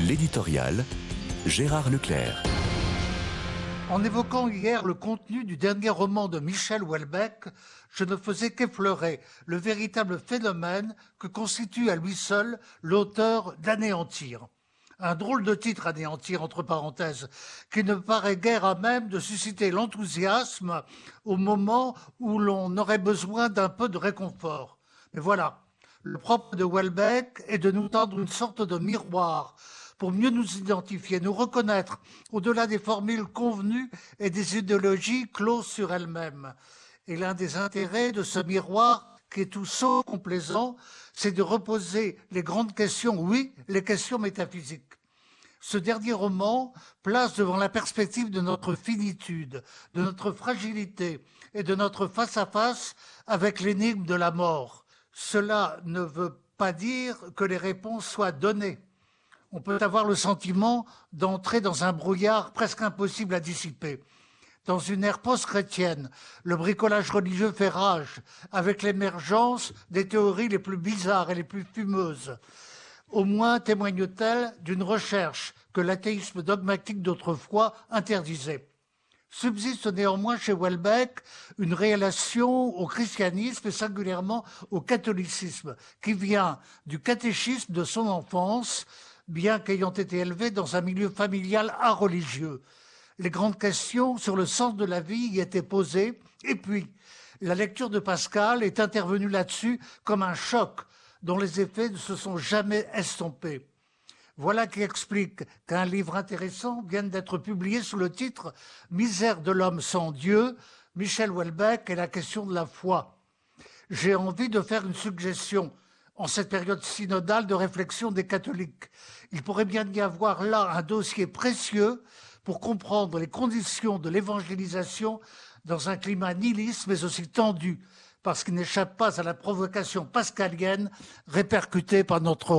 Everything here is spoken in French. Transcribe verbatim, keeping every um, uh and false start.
L'éditorial, Gérard Leclerc. En évoquant hier le contenu du dernier roman de Michel Houellebecq, je ne faisais qu'effleurer le véritable phénomène que constitue à lui seul l'auteur d'Anéantir. Un drôle de titre, Anéantir, entre parenthèses, qui ne paraît guère à même de susciter l'enthousiasme au moment où l'on aurait besoin d'un peu de réconfort. Mais voilà, le propre de Houellebecq est de nous tendre une sorte de miroir pour mieux nous identifier, nous reconnaître au-delà des formules convenues et des idéologies closes sur elles-mêmes. Et l'un des intérêts de ce miroir, qui est tout sauf complaisant, c'est de reposer les grandes questions, oui, les questions métaphysiques. Ce dernier roman place devant la perspective de notre finitude, de notre fragilité et de notre face-à-face avec l'énigme de la mort. Cela ne veut pas dire que les réponses soient données. On peut avoir le sentiment d'entrer dans un brouillard presque impossible à dissiper. Dans une ère post-chrétienne, le bricolage religieux fait rage, avec l'émergence des théories les plus bizarres et les plus fumeuses. Au moins témoigne-t-elle d'une recherche que l'athéisme dogmatique d'autrefois interdisait. Subsiste néanmoins chez Houellebecq une relation au christianisme et singulièrement au catholicisme, qui vient du catéchisme de son enfance, bien qu'ayant été élevé dans un milieu familial areligieux. Les grandes questions sur le sens de la vie y étaient posées, et puis la lecture de Pascal est intervenue là-dessus comme un choc dont les effets ne se sont jamais estompés. Voilà qui explique qu'un livre intéressant vienne d'être publié sous le titre « Misère de l'homme sans Dieu, Michel Houellebecq et la question de la foi ». J'ai envie de faire une suggestion en cette période synodale de réflexion des catholiques. Il pourrait bien y avoir là un dossier précieux pour comprendre les conditions de l'évangélisation dans un climat nihiliste mais aussi tendu, parce qu'il n'échappe pas à la provocation pascalienne répercutée par notre